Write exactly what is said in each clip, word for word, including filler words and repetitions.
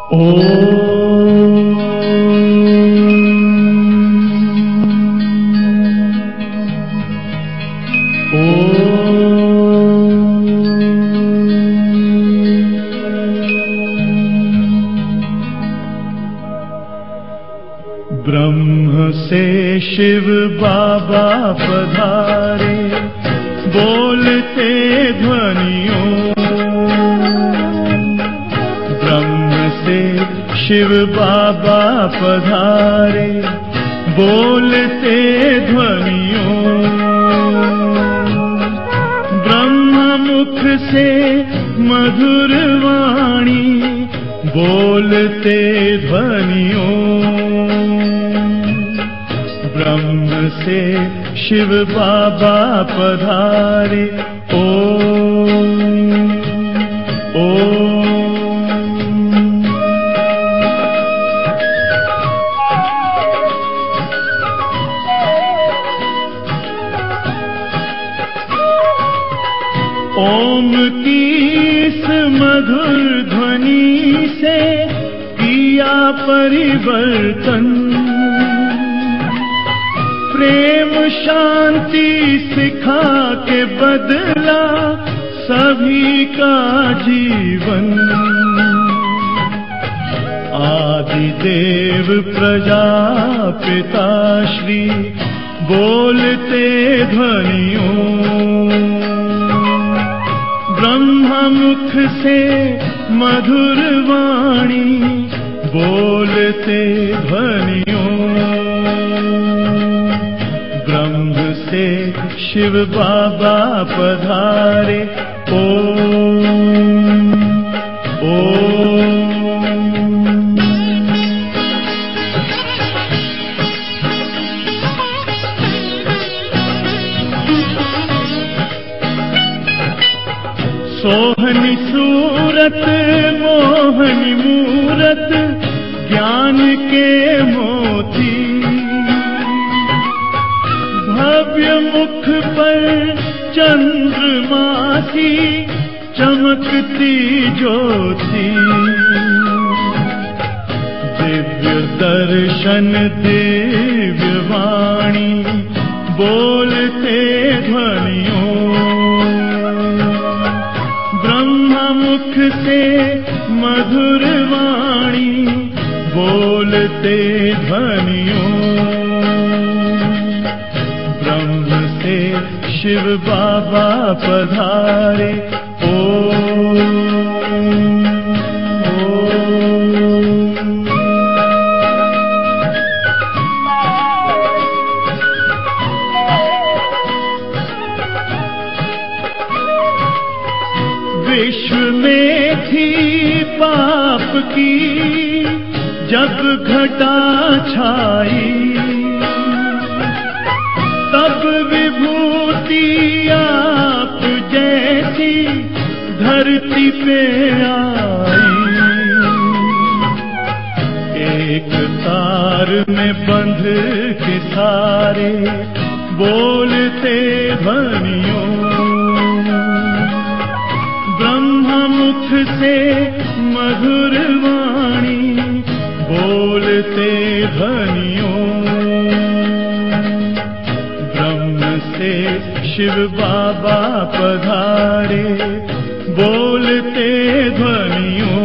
ब्रह्म से शिव बाबा पधारे, बोलते ध्वनियों। ब्रह्म से शिव बाबा पधारे, बोलते ध्वनियों। ब्रह्म मुख से मधुर वाणी, बोलते ध्वनियों। ब्रह्म से शिव बाबा पधारे, ओम ओम। ओम की इस मधुर ध्वनि से किया परिवर्तन। प्रेम शांति सिखा के बदला सभी का जीवन। आदिदेव प्रजापिता श्री बोलते ध्वनियों। ब्रह्म मुख से मधुर वाणी, बोलते ध्वनियों। ब्रह्म से शिव बाबा पधारे, ओम ओम। सोहनी सूरत मोहनी मूरत, ज्ञान के मोती। भव्य मुख पर चंद्रमासी, चमकती ज्योति। दिव्य दर्शन दिव्य वाणी, बोलते ध्वनियों। मुख से मधुर वाणी, बोलते ध्वनियों। ब्रह्म से शिव बाबा पधारे, ओम विश्व में थी पाप की जब घटा छाई, तब विभूति आप जैसी धरती पे आई। एक तार में बंध के सारे, बोलते ध्वनियों। मुख से मधुर वाणी, बोलते ध्वनियों। ब्रह्म से शिव बाबा पधारे, बोलते ध्वनियों।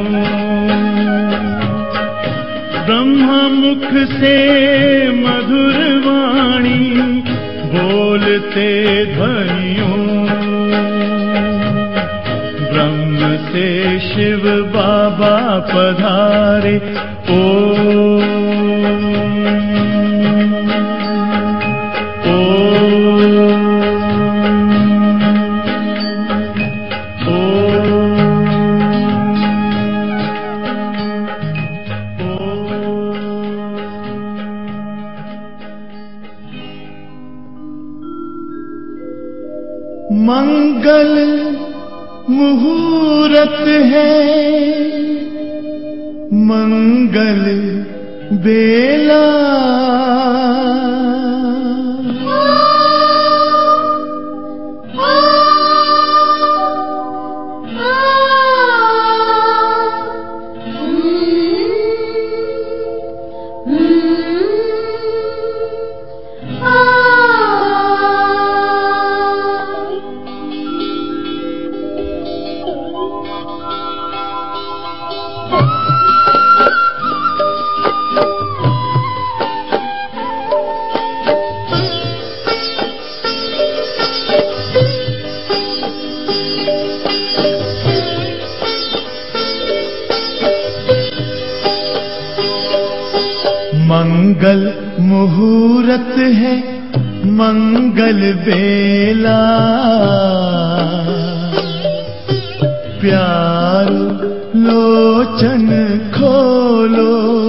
ब्रह्म मुख से मधुर वाणी, बोलते ध्वनियों। ब्रह्म से शिव बाबा पधारे, ओम ओम मंगल मुहूर्त है, मंगल बेला। मंगल मुहूर्त है मंगल बेला, प्यारो लोचन खोलो,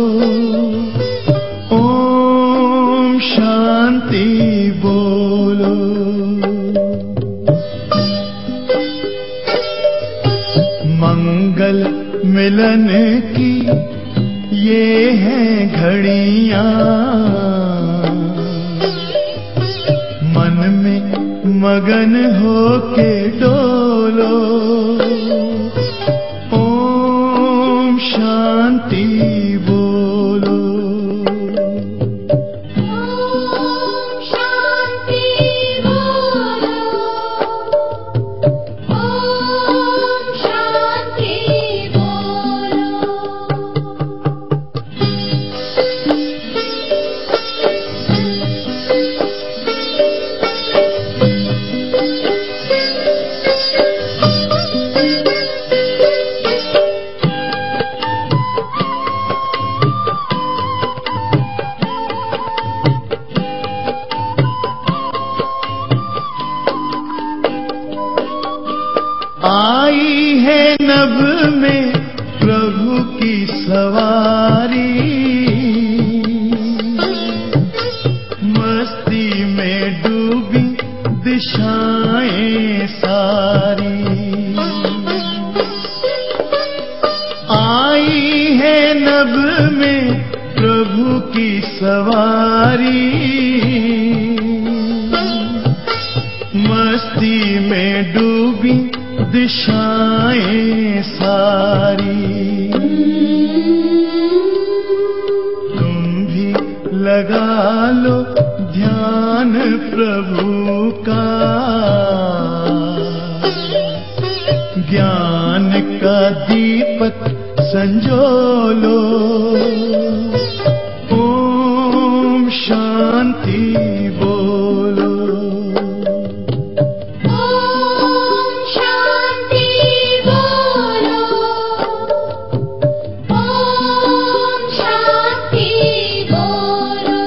ओम शांति बोलो। मंगल मिलन की ये हैं घड़ियां, मन में मगन होके डोलो, ओम शांति बोलो। ओम शांति बोलो, ओम शांति बोलो। आई है नभ में प्रभु की सवारी, मस्ती में डूबी दिशाएं सारी। आई है नभ में प्रभु की सवारी, मस्ती में डूबी दिशाएं सारी। तुम भी लगा लो ध्यान प्रभु का, ज्ञान का दीपक संजोलो, ओम शांति बोलो। ओम शांति बोलो, ओम शांति बोलो।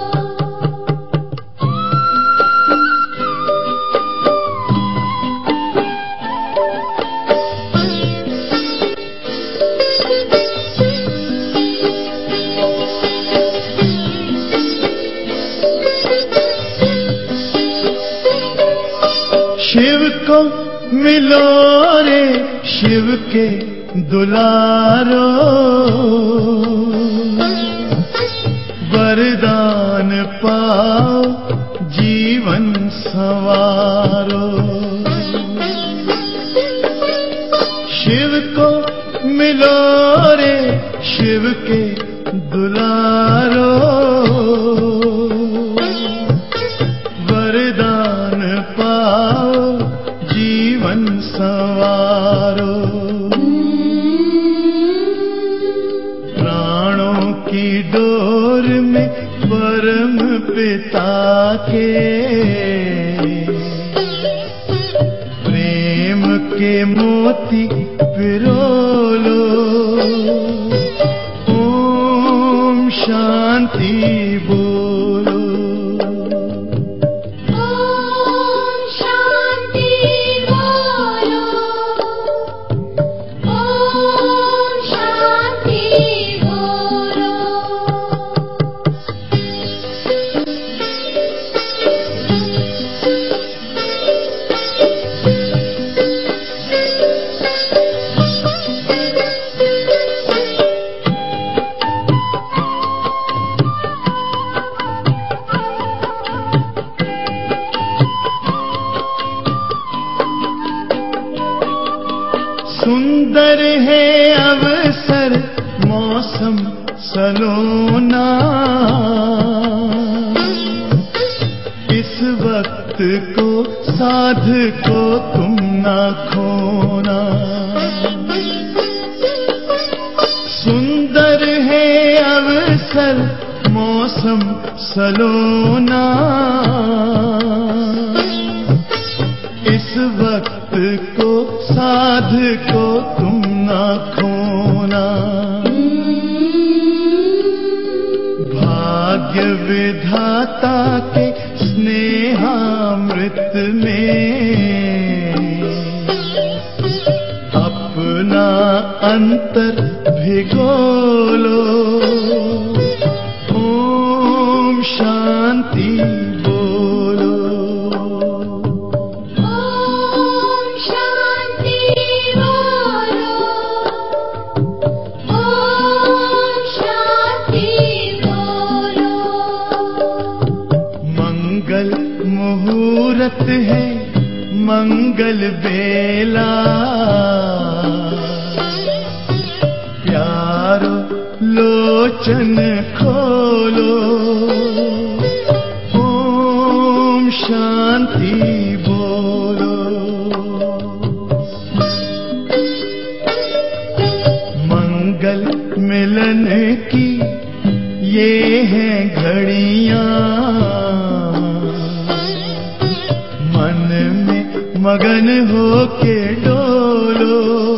शिव को मिलो रे शिव के दुलारो, वरदान पाओ जीवन संवारो। शिव को मिलो रे शिव के दुलारो, वरदान पाओ जीवन संवारो। प्राणों की डोर में परम पिता के, प्रेम के मोती पिरोलो, ओम शांति बोलो। ओम शांति बोलो, ओम शांति बोलो। सुंदर है अवसर मौसम सलोना, इस वक्त को साध को तुम ना खोना। सुंदर है अवसर मौसम सलोना, इस वक्त को साध को तुम ना खोना। विधाता के स्नेहामृत में अपना अंतर भिगो लो। ओम शांति बोलो। ओम शांति बोलो। ओम शांति बोलो। मंगल मुहूर्त है, मंगल बेला, प्यारो लोचन खोलो। ओम शांति बोलो। मंगल मिलन की ये है घड़ियां, मन में मगन होके डोलो।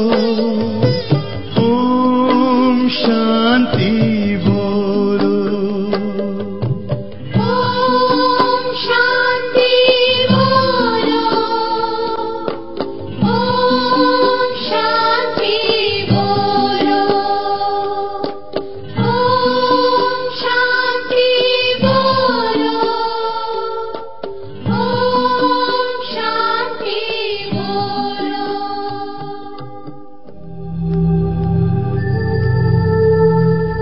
ओम शांति बोलो। ओम शांति बोलो। ओम शांति बोलो। ओम शांति बोलो। ओम शांति बोलो।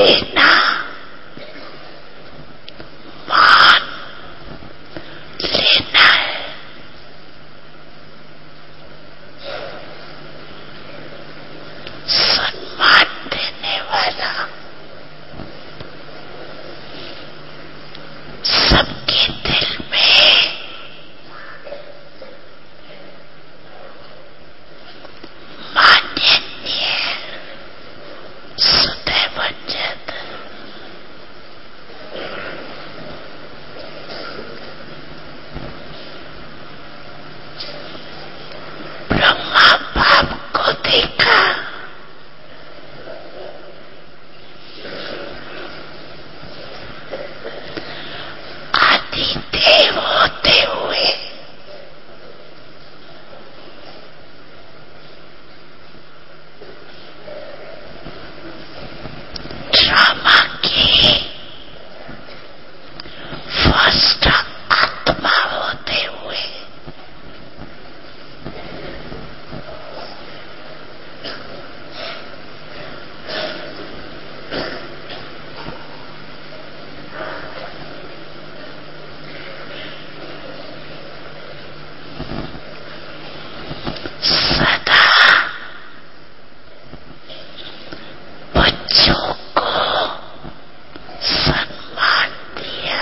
देना, मान लेना है। सम्मान देने वाला सबके दिल में माननीय सदैव जद ब्रह्मा बाप को देखा, आदि देव होते हुए ड्रामा की फर्स्ट आत्मा होते हुए सदा बच्चों को सम्मान दिया।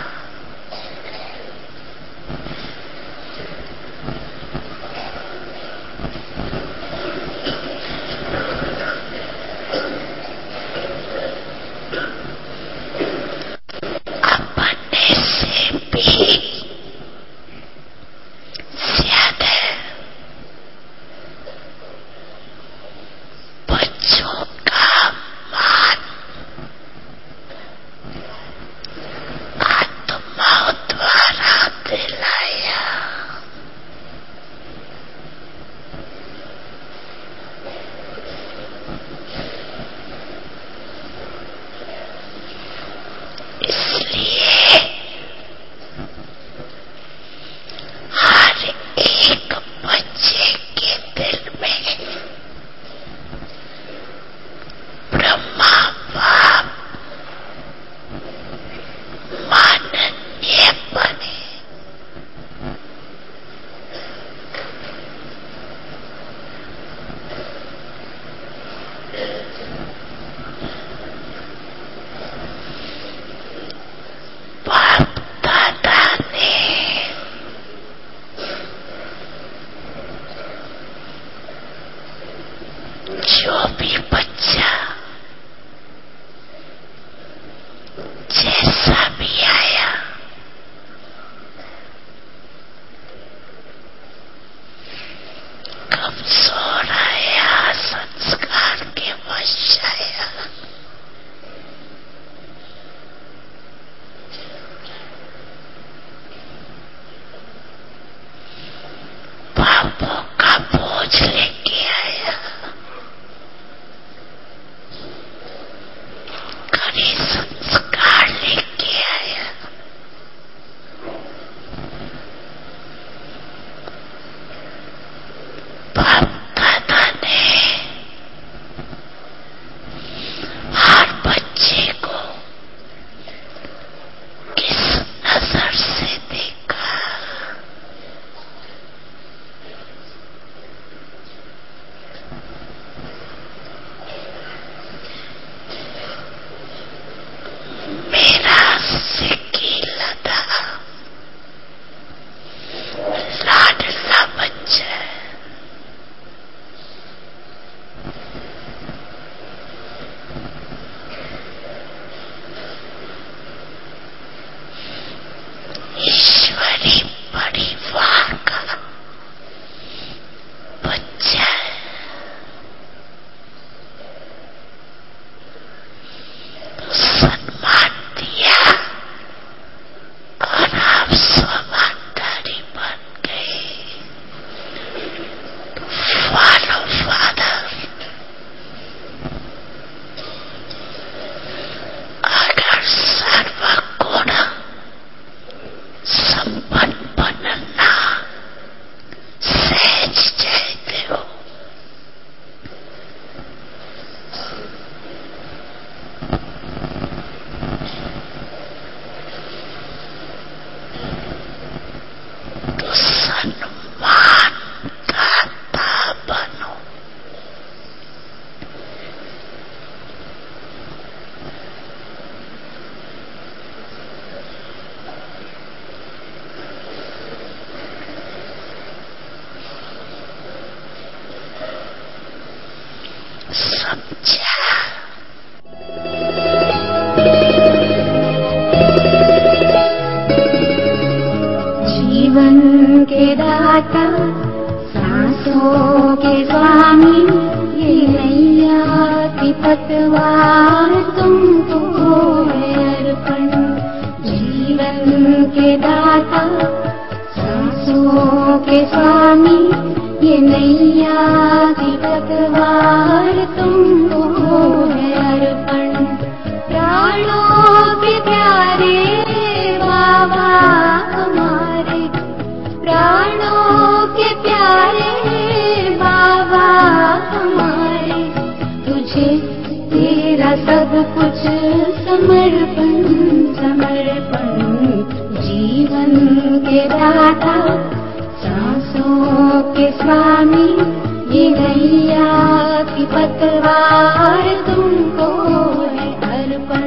अपने से भी ज्यादा बच्चों का मान आत्माओं द्वारा दिलाया। इसलिए हर एक बच्चे के दिल में ब्रह्मा बाप माननीय बने। बाप दादा ने जो भी बच्चा जैसा भी आया कमजोर आया, संस्कार के वश आया, पापों का बोझ लेके आया, कड़ी संस्कार लेके आया। बाप दादा ने हर बच्चे को किस नजर से देखा, मेरा सिक्की लदा लाडला बच्चा, ईश्वरी परिवार का बच्चा है। सम्मान दिया, जीवन के दाता सांसों के स्वामी, ये नैया की पतवार तुमको है अर्पण। जीवन के दाता सांसों के स्वामी, ये नैया की पतवार तुमको है अर्पण। प्राणों के प्यारे बाबा हमारे, प्राणों के प्यारे बाबा हमारे, तुझे तेरा सब कुछ समर्पण समर्पण। जीवन के दाता सांसों के स्वामी, ये नैया की पतवार तुमको है अर्पण।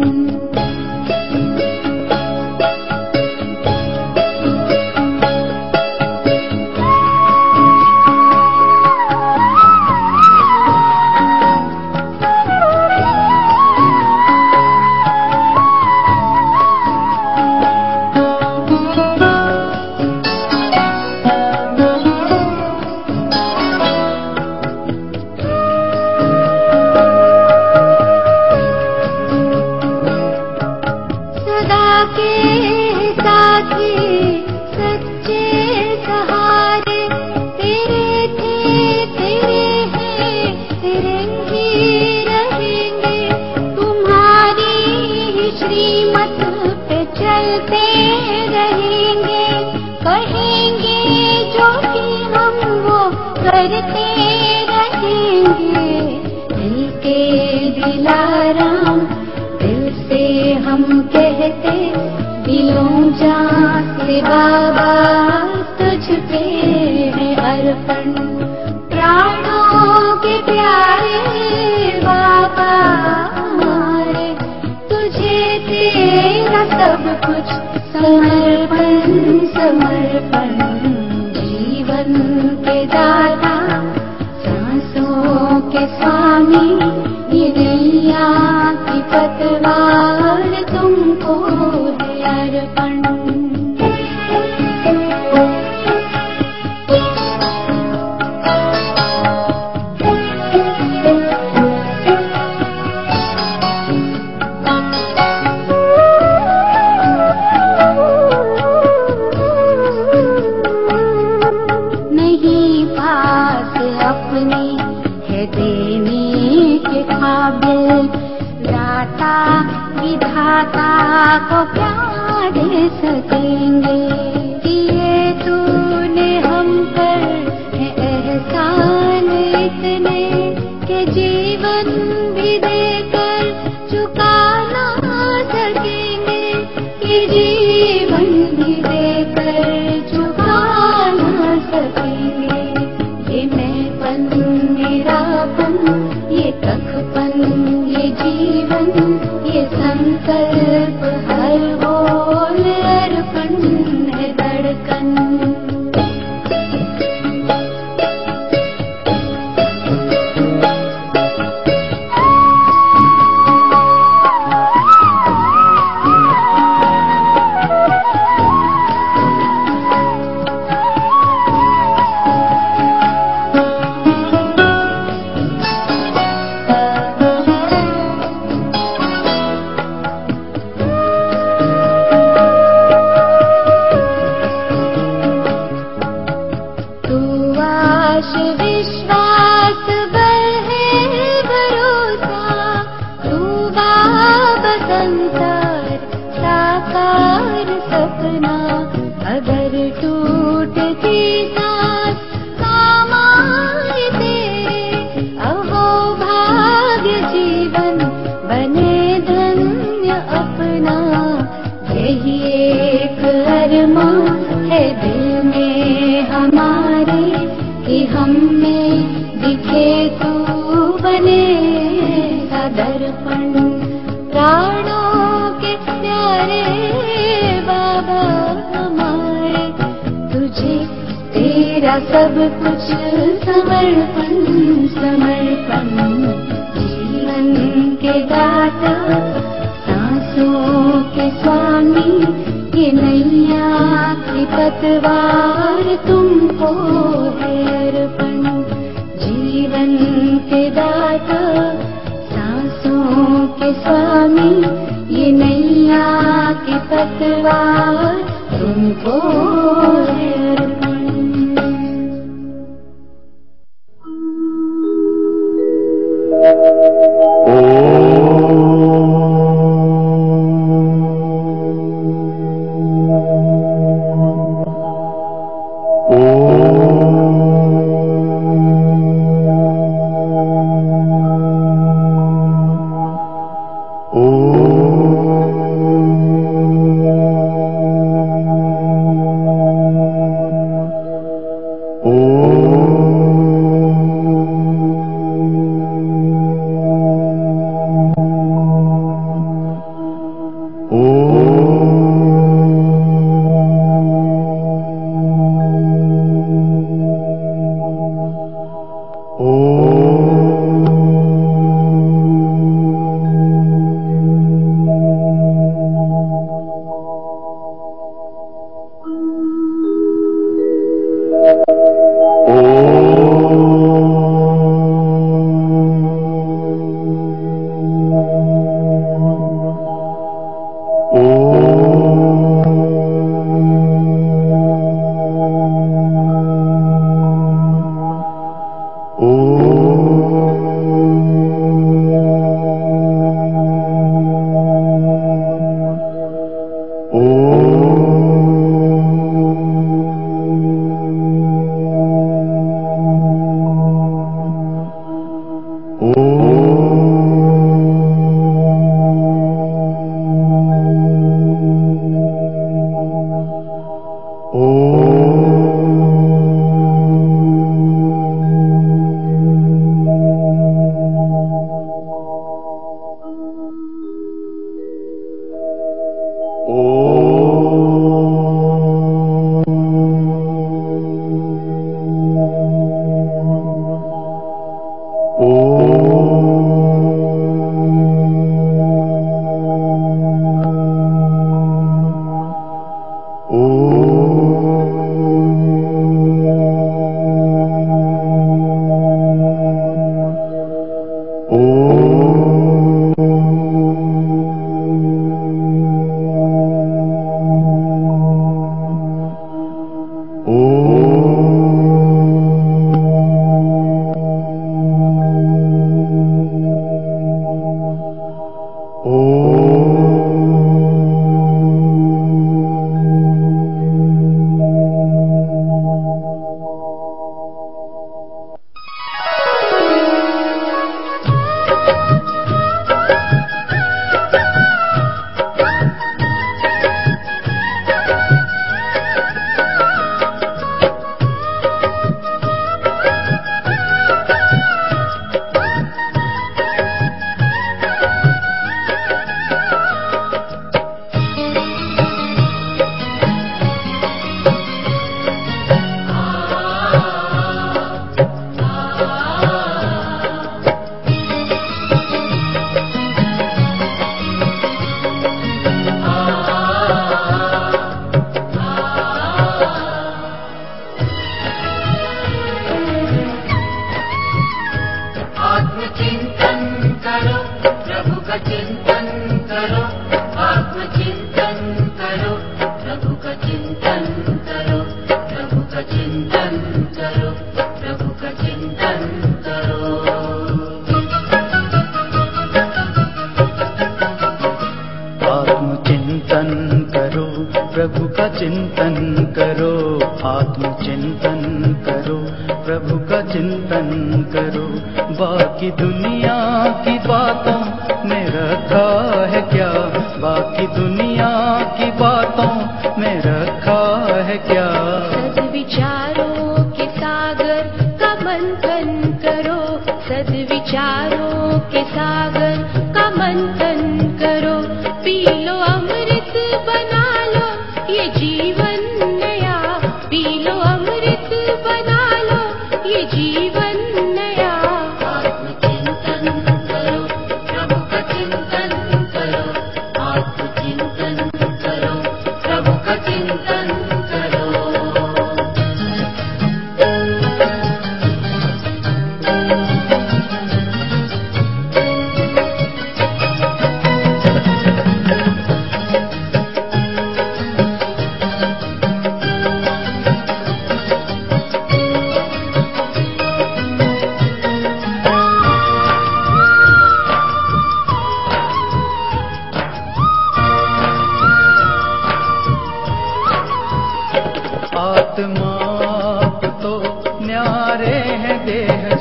सब कुछ समर्पण समर्पण। जीवन के दाता सांसों के स्वामी, ये नैया की पतवार तुमको है अर्पण, जीवन के दाता सांसों के स्वामी, ये नैया की पतवार तुमको है अर्पण। चिंतन करो, प्रभु का चिंतन करो।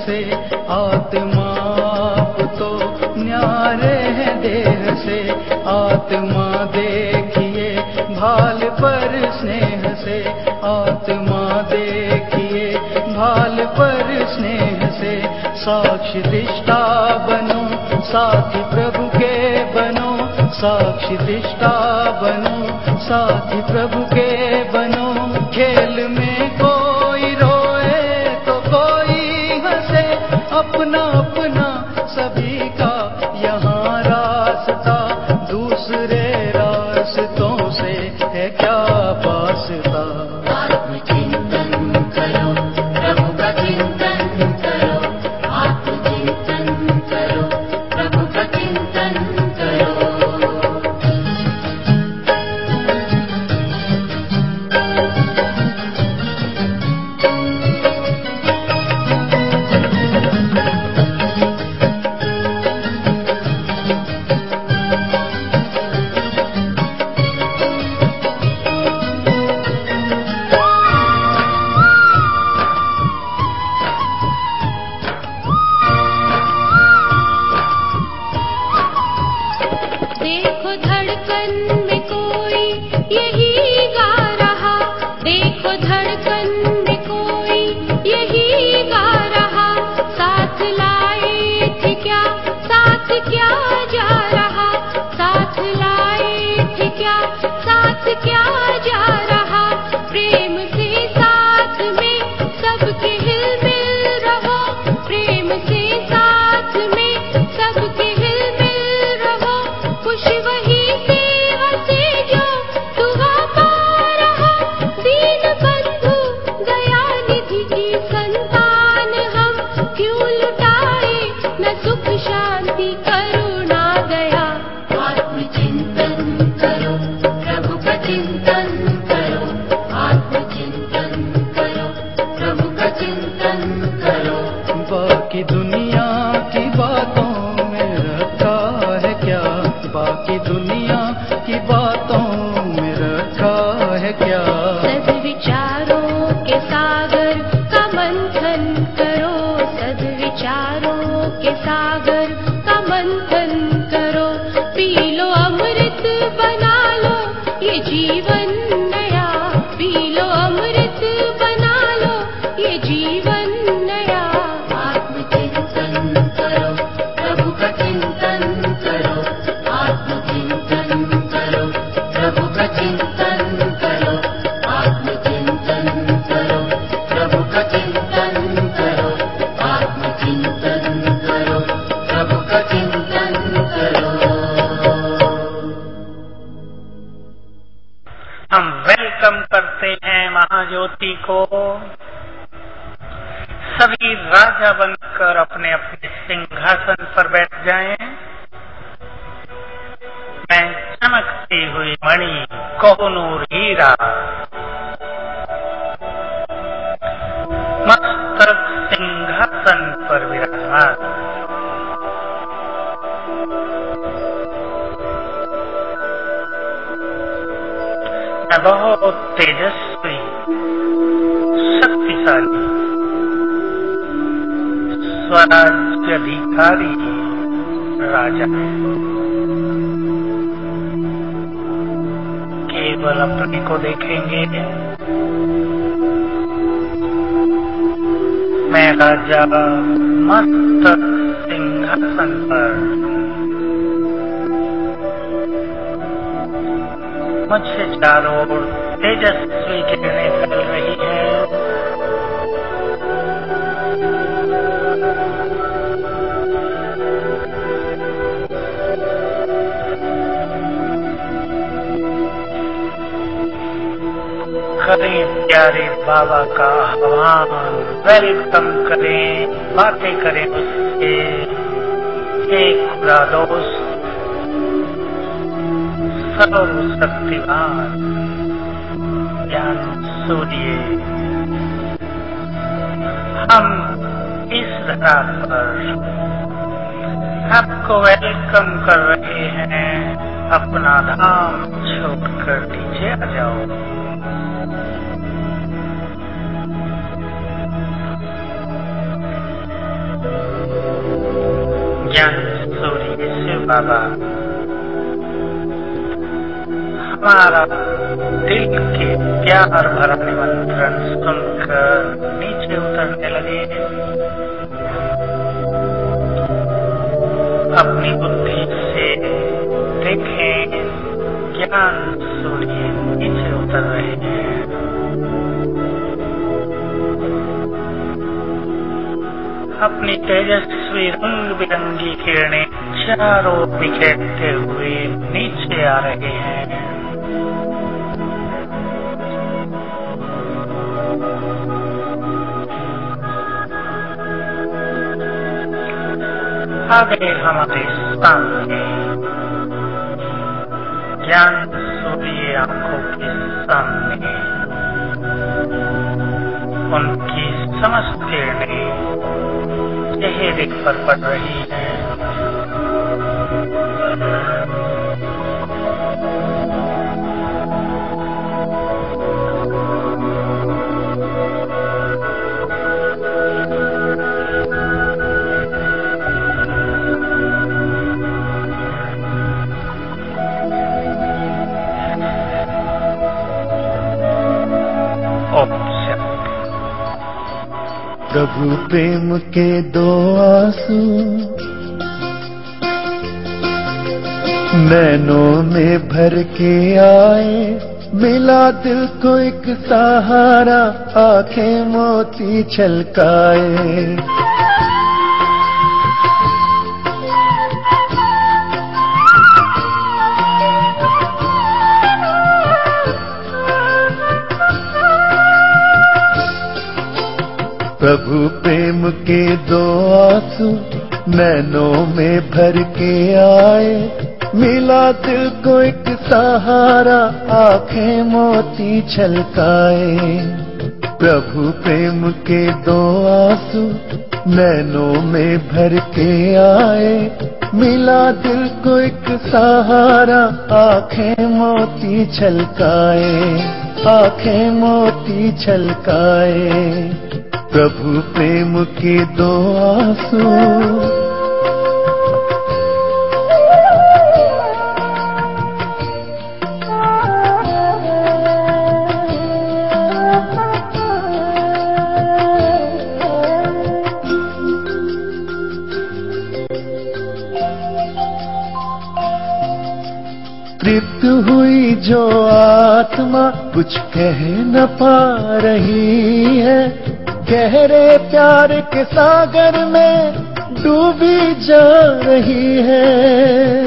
से, आत्मा तो न्यारे है देह से। आत्मा देखिए भाल पर स्नेह से, आत्मा देखिए भाल पर स्नेह से। साक्षी दृष्टा बनो, साथी प्रभु के बनो, साक्षी दृष्टा बनो, साथी प्रभु के बनो। खेल में कोई रोए तो कोई हंसे, अपना अपना सभी का यहाँ रास्ता, दूसरे रास्तों से है क्या वास्ता। आत्मचिंतन करो, प्रभु का चिंतन करो, आत्मचिंतन करो, प्रभु का चिंतन करो। देखो धड़कन में कोई यही गा रहा, देखो धड़कन में कोई यही गा रहा। साथ लाए थे क्या, साथ क्या जा रहा, साथ लाए थे क्या, साथ क्या जा रहा। प्रेम से साथ में सबके हिल मिल रहो, प्रेम से साथ में सबके हिल मिल रहो। खुश वही सेवा से जो दुआ पा रहा, दीन बंधु दया निधि की संतान हम। क्यों लुटाए न सुख शांति करुणा दया। आत्मचिंतन करो, प्रभु का चिंतन करो, आत्मचिंतन करो, प्रभु का चिंतन करो। बाकी दुनिया की बातों में रखा है क्या, बाकी दुनिया की बातों में रखा है क्या। सद्विचारों के सागर का मंथन करो, सद्विचारों के सागर का मंथन करो। पी लो अमृत बना लो ये जीवन नया, पी लो अमृत बना लो ये जीवन नया। आत्मचिंतन करो, प्रभु का चिंतन करो, आत्मचिंतन करो, प्रभु का चिंतन करो, आत्मचिंतन करो, प्रभु का चिंतन करो, आत्मचिंतन करो, प्रभु का चिंतन करो। हम वेलकम करते हैं महाज्योति को। सभी राजा बनकर अपने अपने सिंहासन पर बैठ जाएं। मैं चमकती हुई मणि कोहनूर हीरा, मस्तक सिंहासन पर विराजमान। मैं बहुत तेजस्वी, शक्तिशाली, स्वराज्याधिकारी राजा केवल अपने को देखेंगे। मैं राजा मस्तक सिंहासन पर, मुझसे चारों ओर तेजस्वी किरणें फैल रही हैं। करें प्यारे बाबा का आह्वान, वेलकम करें, बातें करें उससे। एक खुदा दोस्त, सर्वशक्तिमान, ज्ञान सूर्य, हम इस धरा पर आपको वेलकम कर रहे हैं। अपना धाम छोड़कर नीचे आ जाओ। ज्ञान सूर्य शिव बाबा हमारा दिल के प्यार भरा निमंत्रण सुनकर नीचे उतरने लगे। अपनी बुद्धि से देखें, ज्ञान सूर्य नीचे उतर रहे हैं। अपनी तेजस्वी रंग बिरंगी किरणें चारों बिखेरते हुए नीचे आ रहे हैं। आगे हमारे सामने ज्ञान सूर्य आंखों के सामने उनकी समस्त किरणें चेहरे पर पड़ रही है। प्रभु प्रेम के दो आंसू नैनों में भर के आए, मिला दिल को एक सहारा, आंखें मोती छलकाए। प्रभु प्रेम के दो आंसू नैनों में भर के आए, मिला दिल को एक सहारा, आंखें मोती छलकाए। प्रभु प्रेम के दो आंसू नैनों में भर के आए, मिला दिल को एक सहारा, आंखें मोती छलकाए, आंखें मोती छलकाए। प्रभु प्रेम के दो आंसू तृप्त हुई जो आत्मा कुछ कह न पा रही है, गहरे प्यार के सागर में डूबी जा रही है।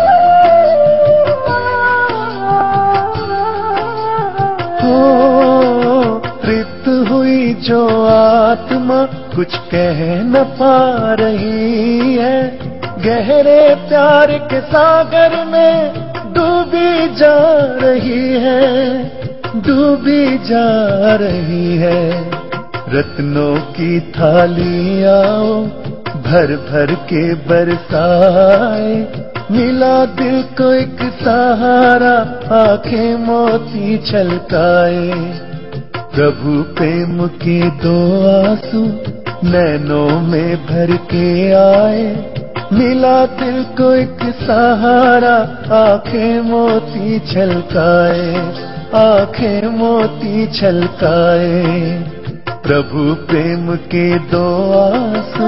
हो तृप्त हुई जो आत्मा कुछ कह न पा रही है, गहरे प्यार के सागर में डूबी जा रही है, डूबी जा रही है। रत्नों की थाली आओ भर भर के बरसाए, मिला दिल को एक सहारा, आंखें मोती छलकाए। प्रभु प्रेम के दो आंसू नैनों में भर के आए, मिला दिल को एक सहारा, आंखें मोती छलकाए, आंखें मोती छलकाए। प्रभु प्रेम के दो आंसू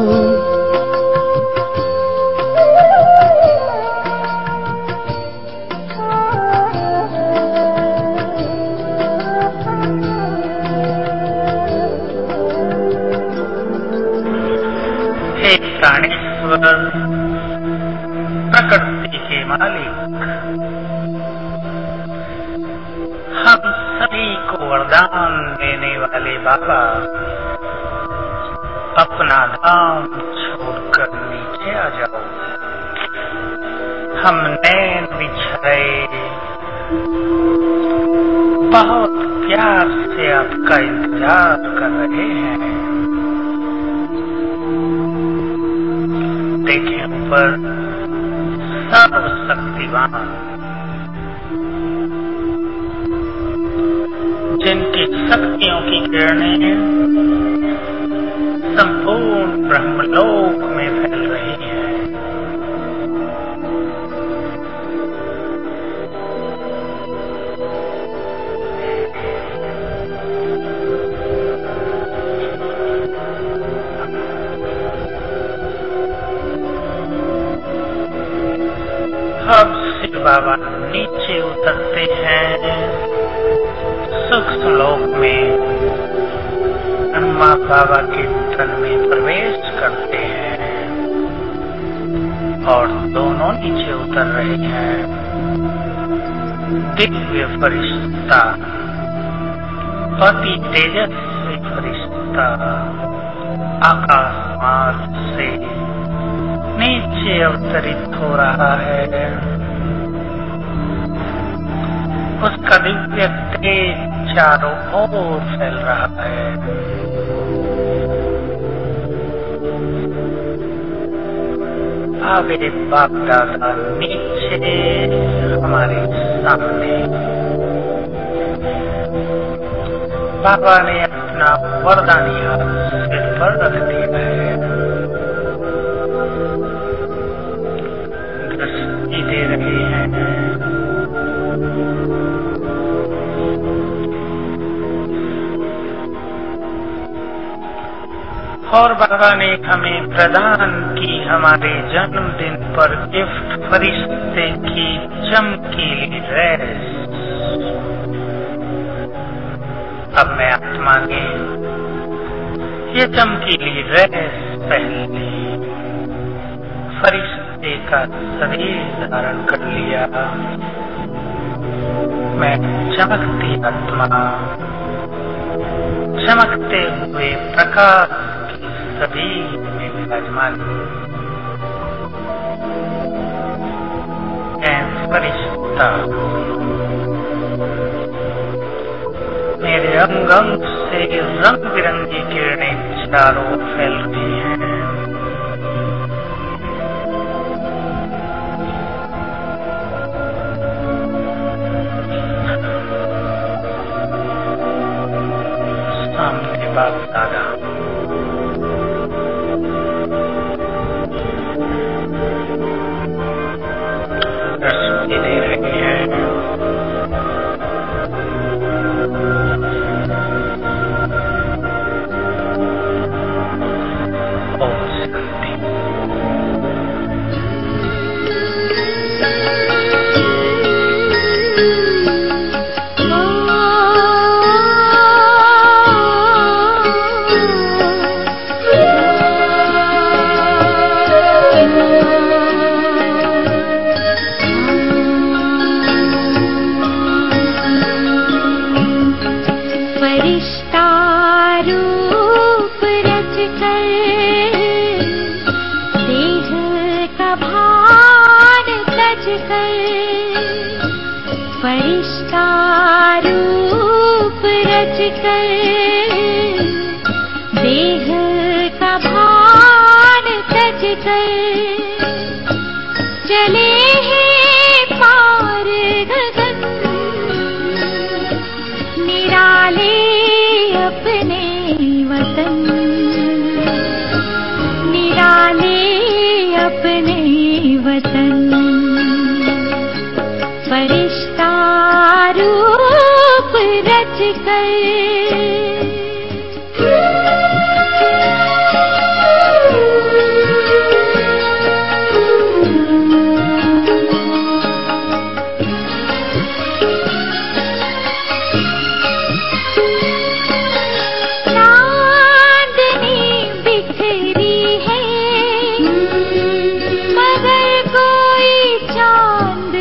हे प्राणेश्वर, प्रकृति के मालिक, हम सभी को वरदान देने वाले बाबा, अपना धाम छोड़कर नीचे आ जाओ। हम नैन बिछाए बहुत प्यार से आपका इंतजार कर रहे हैं। देखें ऊपर सर्वशक्तिवान, जिनकी शक्तियों की किरणें संपूर्ण ब्रह्मलोक में फैल रही हैं। अब शिव बाबा नीचे उतरते हैं, सूक्ष्म लोक में ब्रह्मा बाबा के तन में प्रवेश करते हैं और दोनों नीचे उतर रहे हैं। दिव्य फरिश्ता, अति तेजस्वी फरिश्ता आकाश मार्ग से नीचे अवतरित हो रहा है। उसका दिव्य तेज चारों ओर फैल रहा है। आगे बाप दादा नीचे हमारे सामने बाबा ने अपना वरदानी हाथ सिर पर रख दिया है, दृष्टि दे रहे हैं। और बाबा ने हमें प्रदान की हमारे जन्मदिन पर गिफ्ट फरिश्ते की चमकीली ड्रेस। अब मैं आत्मा ने ये चमकीली ड्रेस पहन ली, फरिश्ते का शरीर धारण कर लिया। मैं चमकती आत्मा, चमकते हुए प्रकाश की सभी में विराजमान फरिश्ता मेरे अंग अंग से रंग बिरंगी किरणें चारों ओर फैल रही हैं। सामने बाप दादा दृष्टि दे रहे हैं। ओम शांति।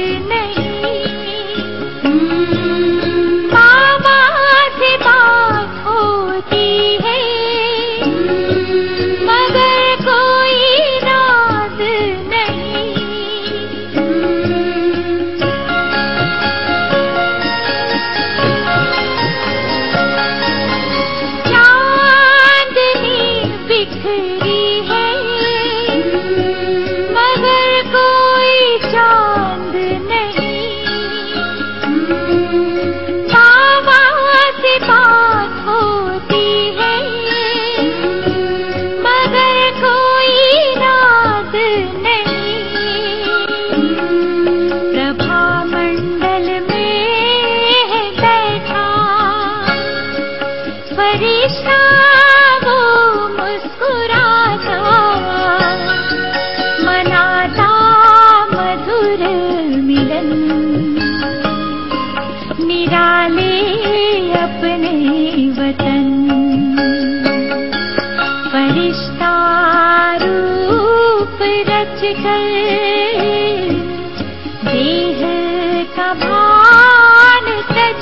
बाबा से बात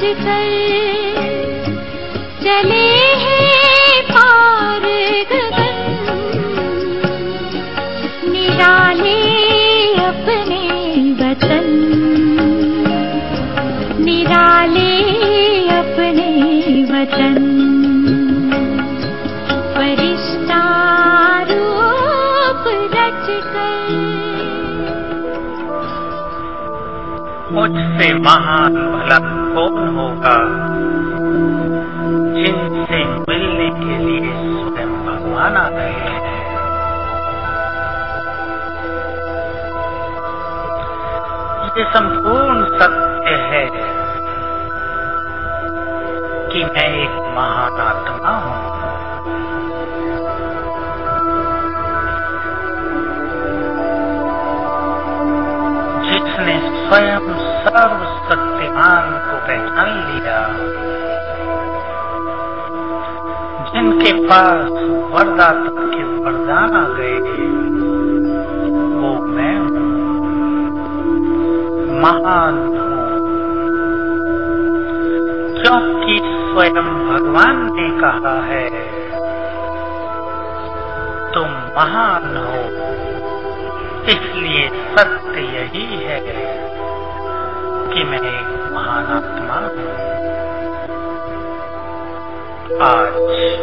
कर चले हैं पार गगन, निराले अपने वतन, निराले अपने वतन। फरिश्ता रूप रच कर मुझसे महान भला कौन होगा, जिनसे मिलने के लिए स्वयं भगवान आ गए हैं। ये संपूर्ण सत्य है कि मैं एक महान आत्मा हूँ। जिसने स्वयं सर्वशक्तिमान को पहचान लिया, जिनके पास वरदाता के वरदान आ गए, वो मैं हूँ, महान हूँ। क्योंकि स्वयं भगवान ने कहा है तुम महान हो, इसलिए सत्य यही है कि मैं एक महान आत्मा हूँ। आज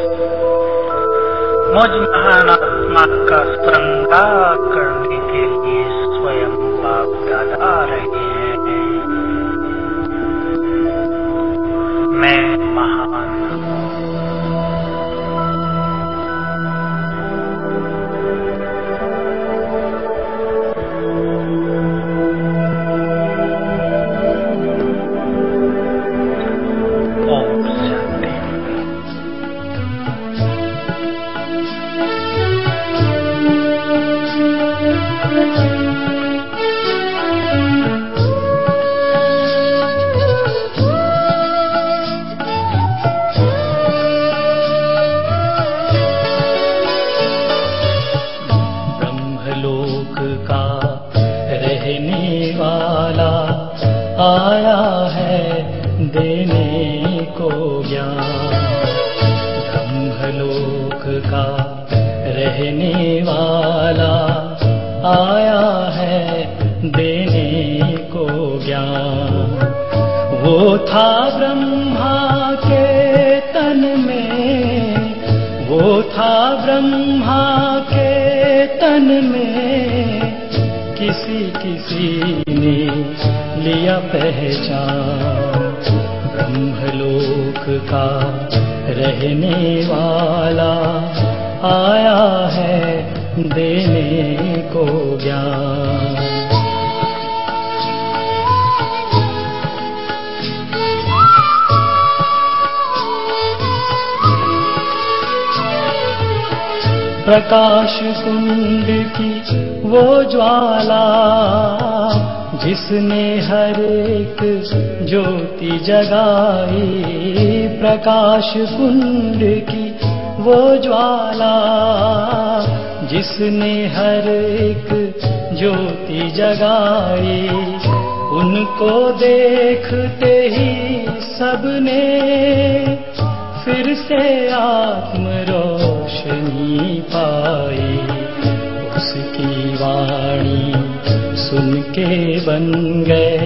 मुझ महान आत्मा का श्रृंगार करने के लिए स्वयं बाप दादा आ रहे हैं। मैं महान हूँ। आया है देने को ज्ञान, ब्रह्मलोक का रहने वाला आया है देने को ज्ञान। वो था ब्रह्मा के तन में, वो था ब्रह्मा के तन में, किसी किसी ने लिया पहचान। ब्रह्मलोक का रहने वाला आया है देने को ज्ञान। प्रकाश कुंड की वो ज्वाला जिसने हर एक ज्योति जगाई, प्रकाश कुंड की वो ज्वाला जिसने हर एक ज्योति जगाई, उनको देखते ही सबने फिर से आत्म रोशनी पाई। उसकी वाणी सुन के बन गए,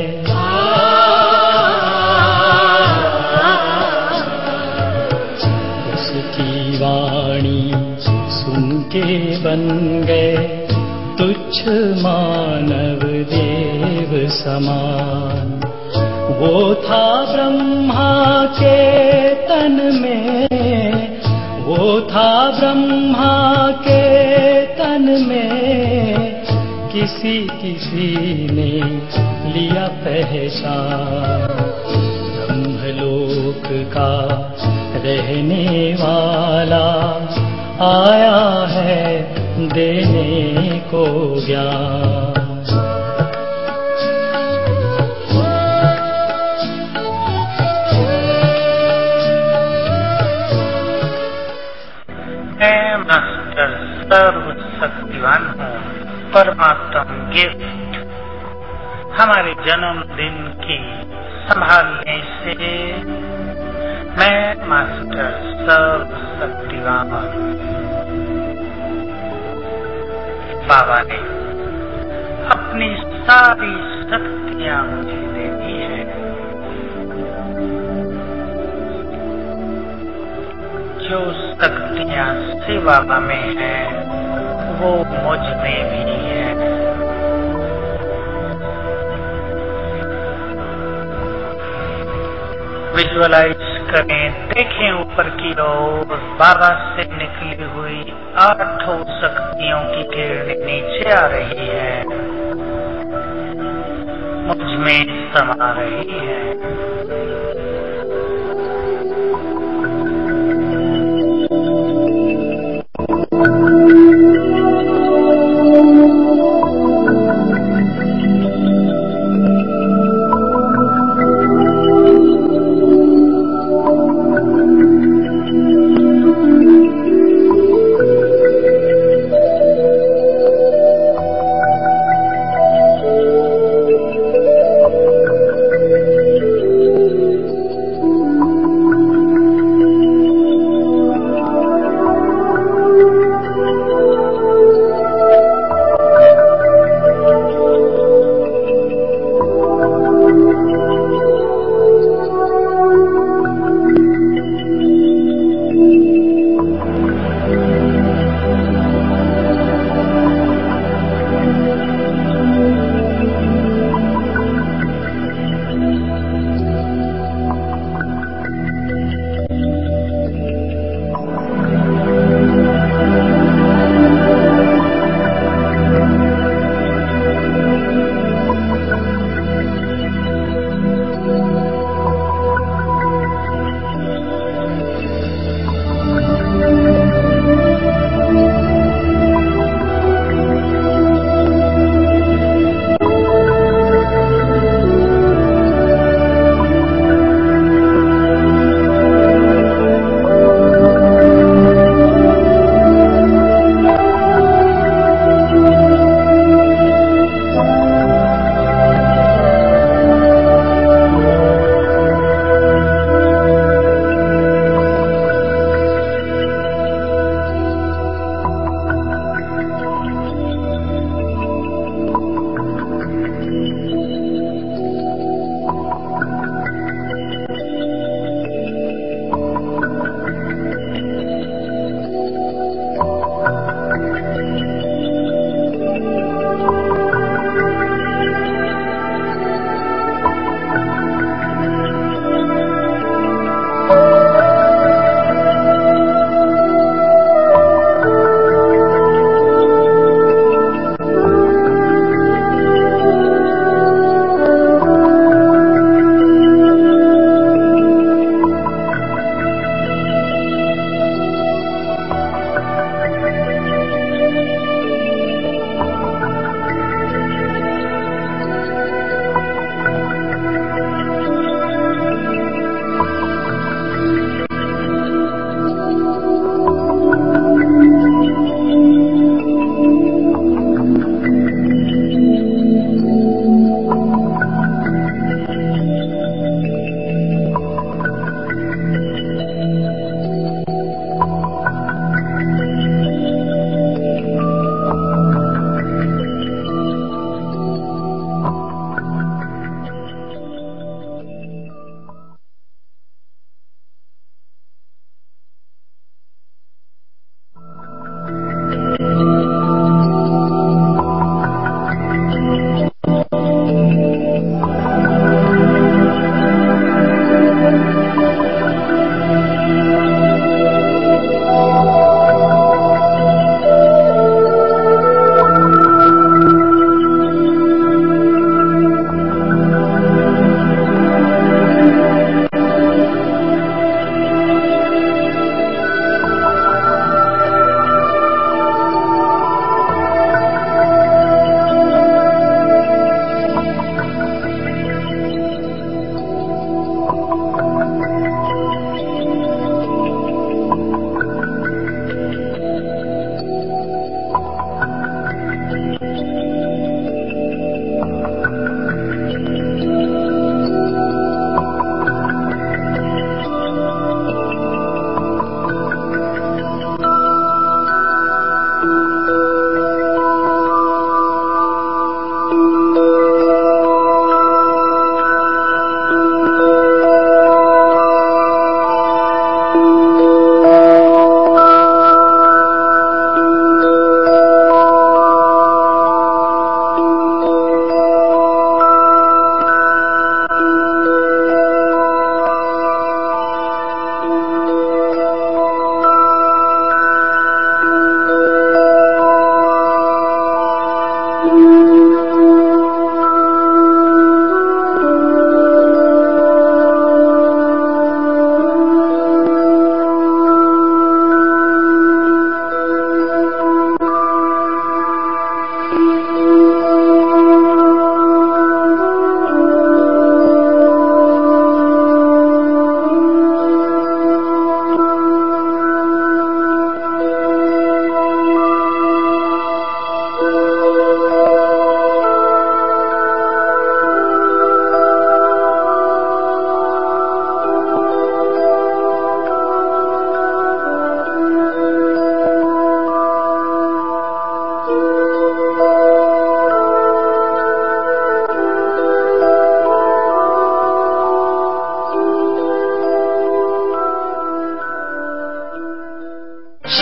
उसकी वाणी सुन के बन गए, तुच्छ मानव देव समान। वो था ब्रह्मा के तन में, वो था ब्रह्मा के तन में, किसी किसी ने लिया पहचान। ब्रह्मलोक का रहने वाला आया है देने को ज्ञान। मैं मास्टर सर्वशक्तिवान हूँ, परमात्मा गिफ्ट हमारे जन्मदिन की संभालने से मैं मास्टर सर्वशक्तिवान बाबा ने अपनी सारी शक्तियां मुझे दे दी है। जो शक्तियां शिव बाबा में है वो मुझ में भी है। विजुअलाइज करें, देखें ऊपर की ओर बाबा से निकली हुई आठों शक्तियों की किरणें नीचे आ रही है, मुझ में समा रही है।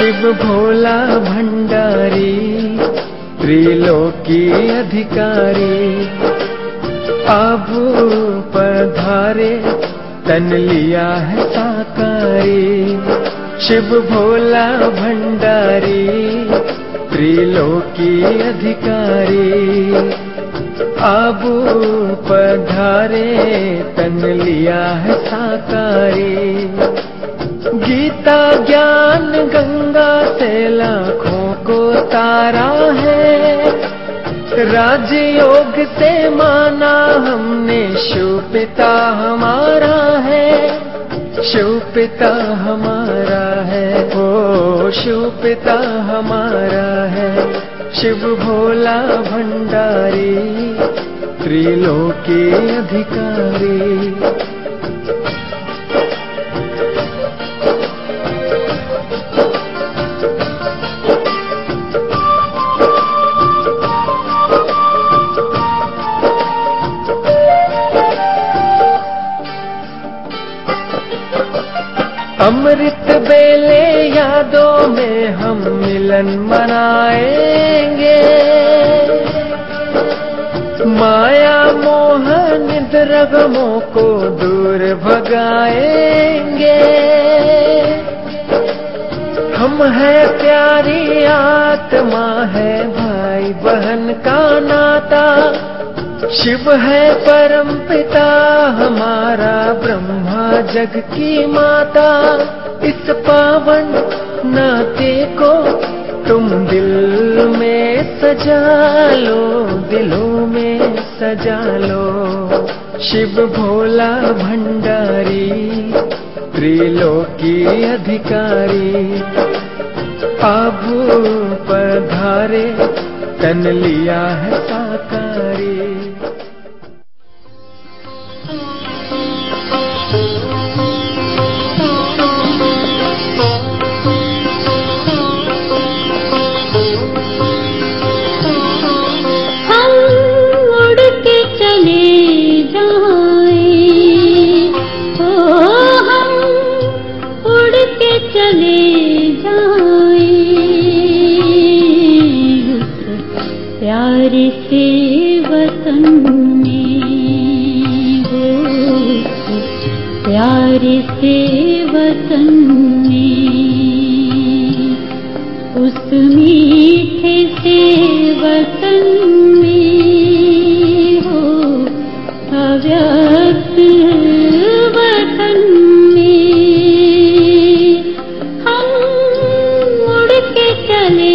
शिव भोला भंडारी त्रिलोकी अधिकारी, अब पधारे तन लिया है साकारी। शिव भोला भंडारी त्रिलोकी अधिकारी, अब पधारे तन लिया है साकारी। गीता ज्ञान गंगा से लाखों को तारा है, राजयोग से माना हमने शिव पिता हमारा है। शिव पिता हमारा है, ओ शिव पिता हमारा है। शिव भोला भंडारी त्रिलोकी अधिकारी। अमृत बेले यादों में हम मिलन मनाएंगे, माया मोह निद्रा गमों को दूर भगाएंगे। हम है प्यारी आत्मा है भाई बहन का नाता, शिव है परम पिता हमारा ब्रह्मा जग की माता। इस पावन नाते को तुम दिल में सजा लो, दिलों में सजा लो। शिव भोला भंडारी त्रिलोकी अधिकारी, अब पधारे तन लिया है साकारी। प्यारे से वतन में हो, प्यारे से वतन में, उस मीठे से वतन में हो, अव्यक्त वतन में हम उड़ के चले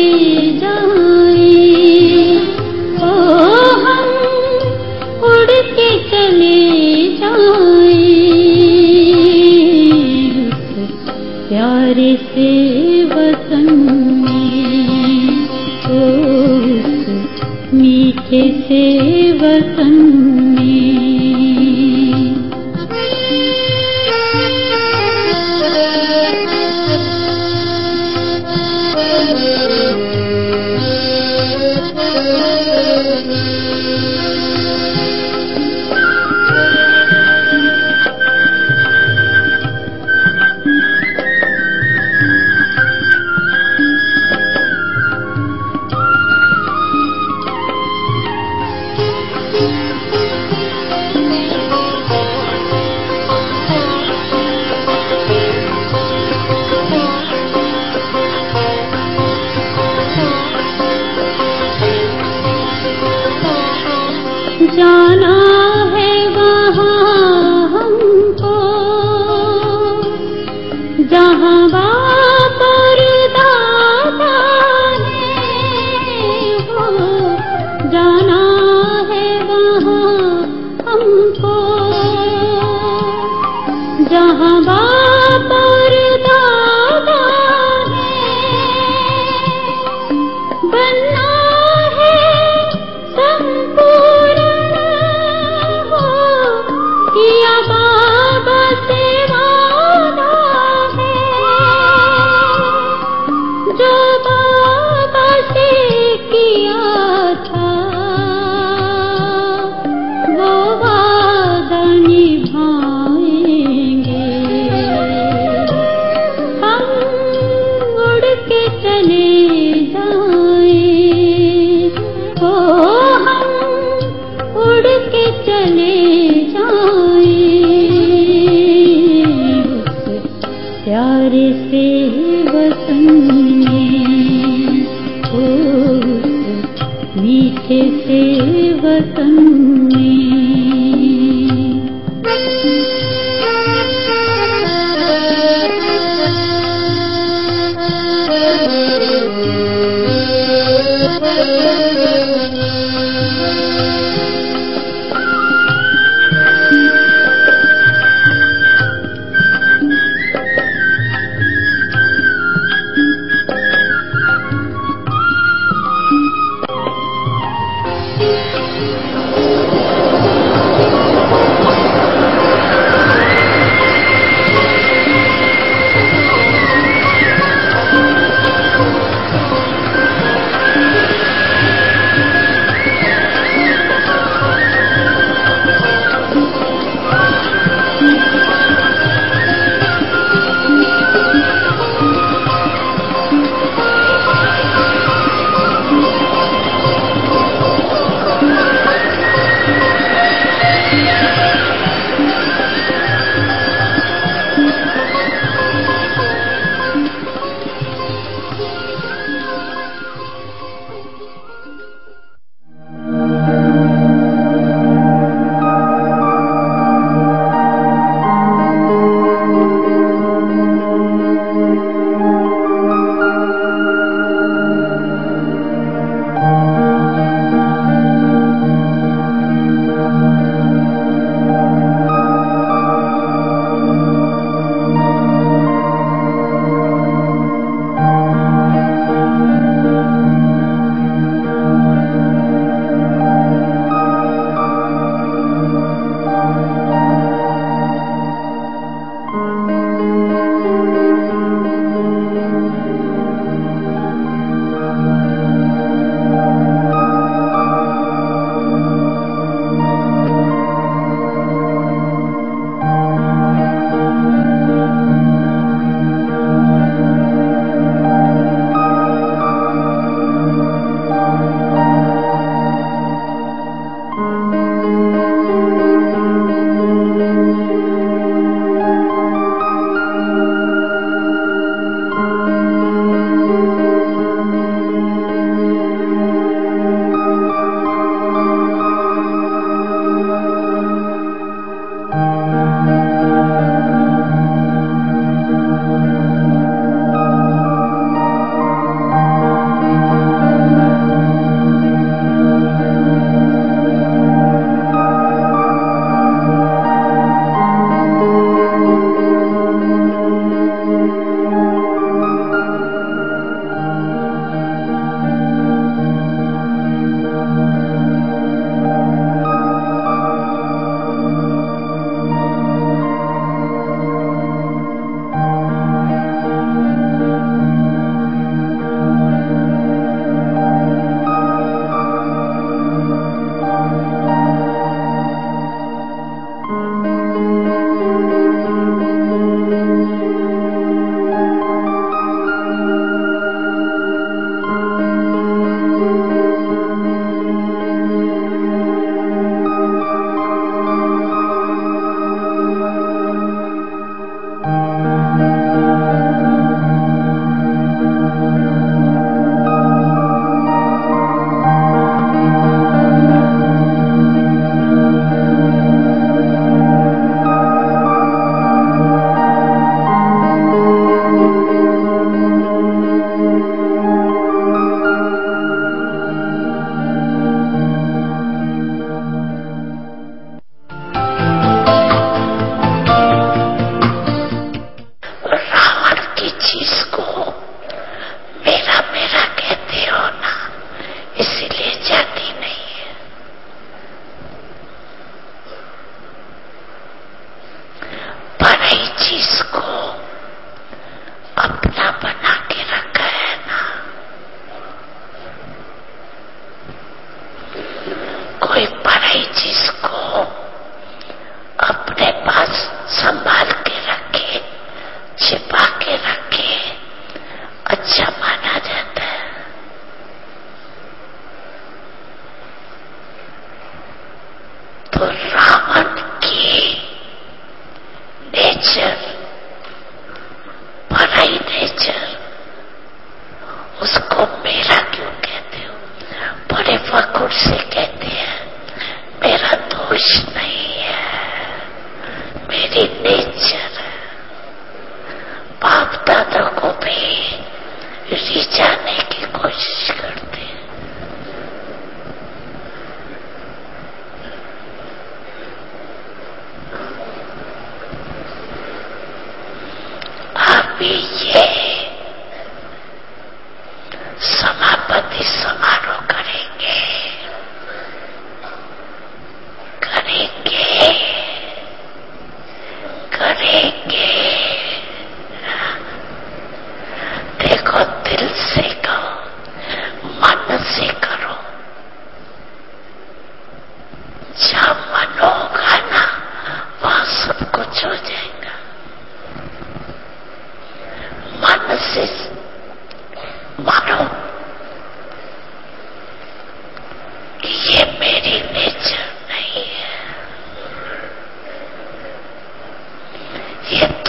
प्यारे से वतन में, उस मीठे से वतन में। जाना है वहाँ हमको जहाँ बाप और दादा ने हो, जाना है वहाँ हमको जहाँ बाप और दादा ने, बनना है संपूर्ण किया बाबा से वादा है, जो बाबा से किया था वो वादा निभाएंगे।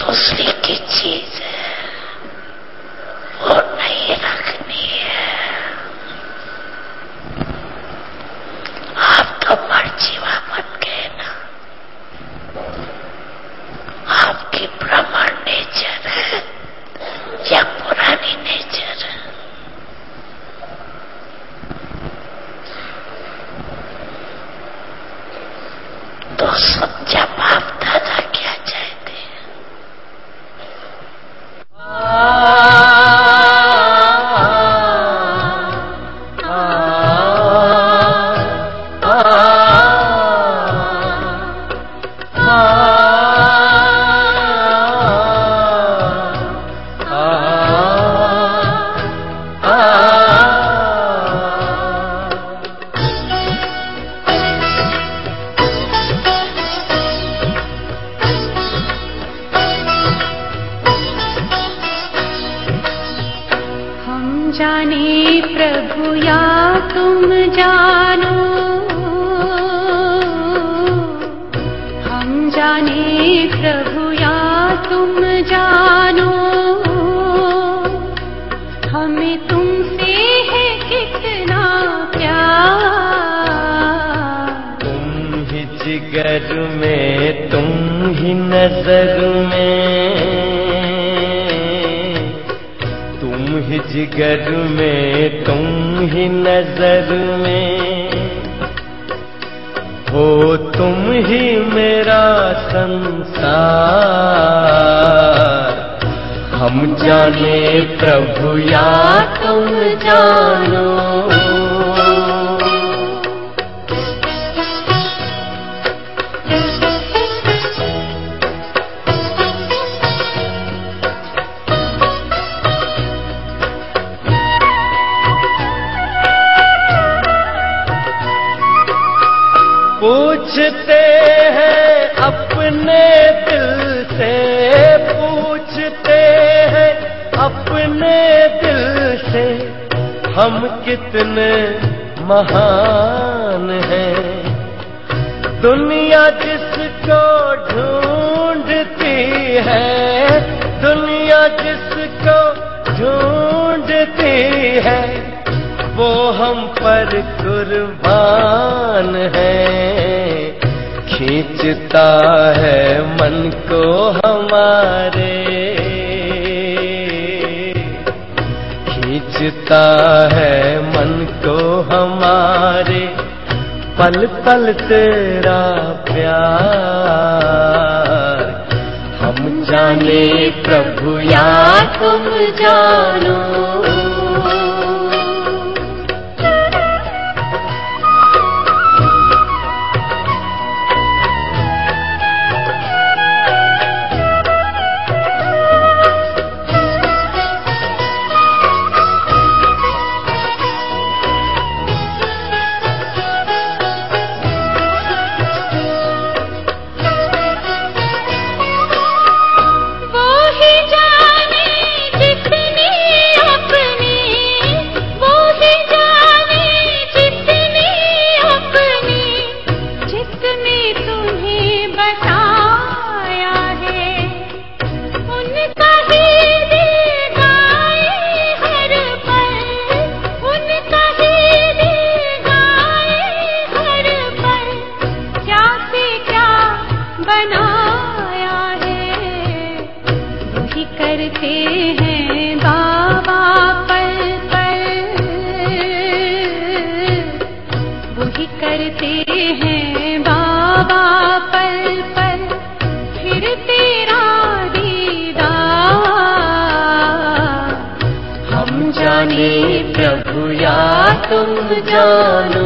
दूसरी की चीज है, वो नहीं रखनी है। आप तो मर्जीवा बन गए ना, आपकी ब्राह्मण नेचर है या पुरानी नेचर है। तो सच्चा बाप दादा क्या चाहते हैं? जाने प्रभु या तुम जानो, हम जाने प्रभु या तुम जानो, हमें तुमसे है कितना प्यार। तुम ही जिगर में, तुम ही नजर में, तुम ही जिगर में, तुम ही नजर में, हो तुम ही मेरा संसार। हम जाने प्रभु या तुम जानो। पूछते हैं अपने दिल से, पूछते हैं अपने दिल से, हम कितने महान हैं। दुनिया जिसको ढूंढती है, दुनिया जिसको ढूंढती है, वो हम पर कुर्बान है। खींचता है मन को हमारे, खींचता है मन को हमारे, पल पल तेरा प्यार। हम जाने प्रभु या तुम जानो। करते हैं बाबा पल पल, वही करते हैं बाबा पल पल, फिर तेरा दीदार। हम जाने प्रभु या तुम जानो।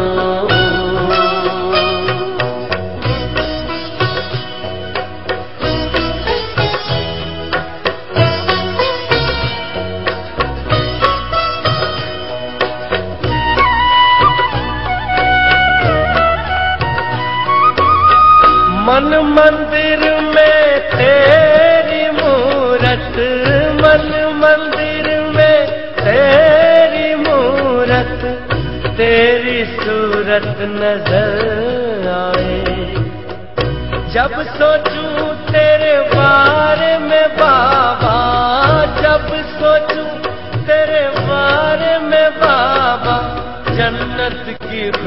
मन मंदिर में तेरी मूरत, मन मंदिर में तेरी मूरत, तेरी सूरत नजर आए। जब सोचूं तेरे बारे में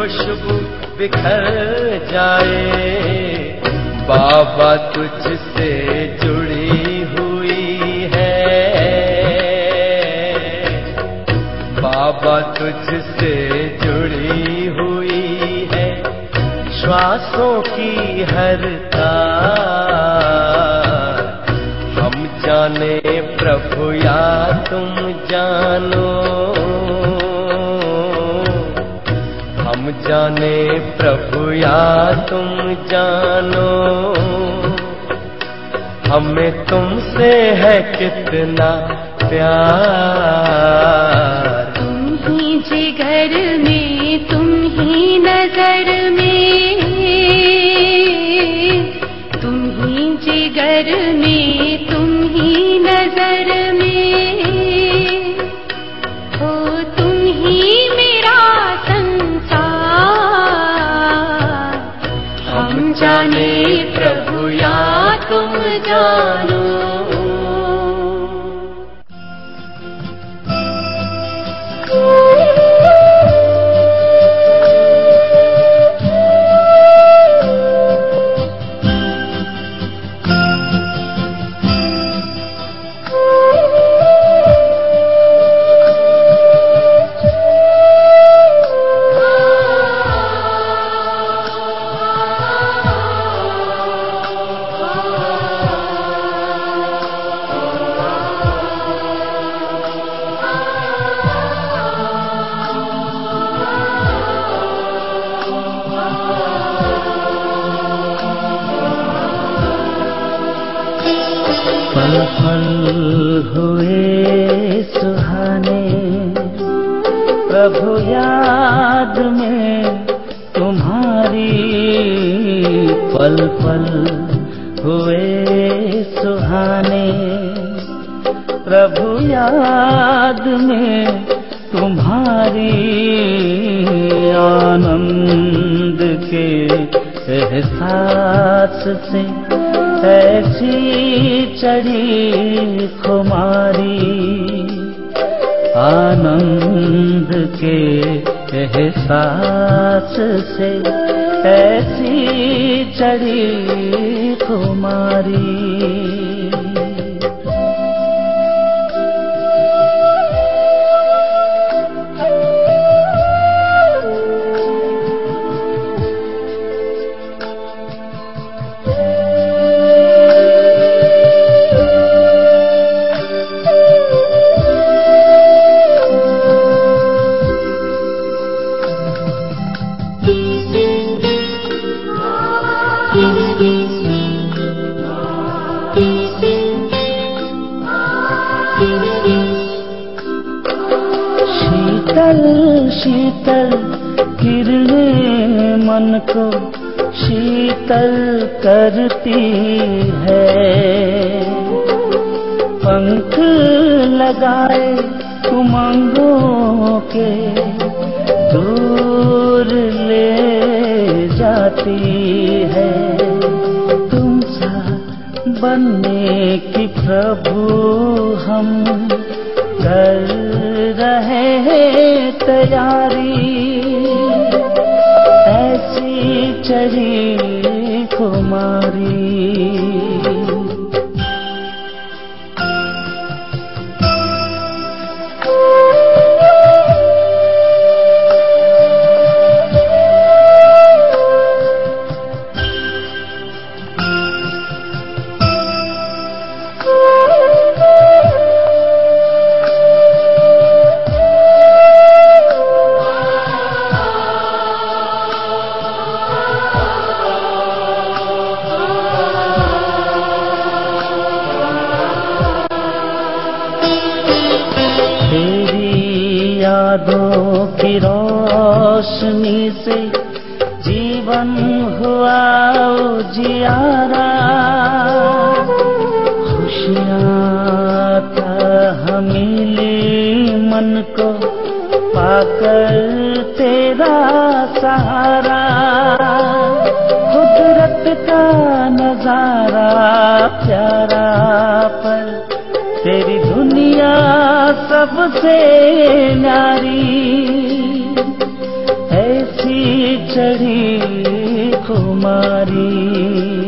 खुशबू बिखर जाए। बाबा तुझसे जुड़ी हुई है, बाबा तुझसे जुड़ी हुई है, श्वासों की हर तार। हम जाने प्रभु या तुम जानो, हम जाने प्रभु या तुम जानो, हमें तुमसे है कितना प्यार। तुम ही जिगर में, तुम ही नजर में, तुम ही जिगर में, तुम ही नजर में, हो तुम ही मेरा संसार। हम जाने प्रभु या तुम जानो। पल पल हुए सुहाने, प्रभु याद में तुम्हारी। पल पल हुए सुहाने, प्रभु याद में तुम्हारी। आनंद के एहसास से ऐसी चढ़ी खुमारी। आनंद के एहसास से ऐसी चढ़ी खुमारी। शीतल शीतल किरणें मन को शीतल करती है। पंख लगाए उमंगों के दूर ले जाती है। तुम सा बनने की प्रभु हम कर रहे हैं तैयारी। ऐसी चढ़ी कुमारी। यादों की रोशनी से जीवन हुआ उजियारा। खुशियाँ था मिली मन को पाकर तेरा सहारा। कुदरत का नजारा प्यारा पर तेरी दुनिया सबसे न्यारी। ऐसी तुम्हारी।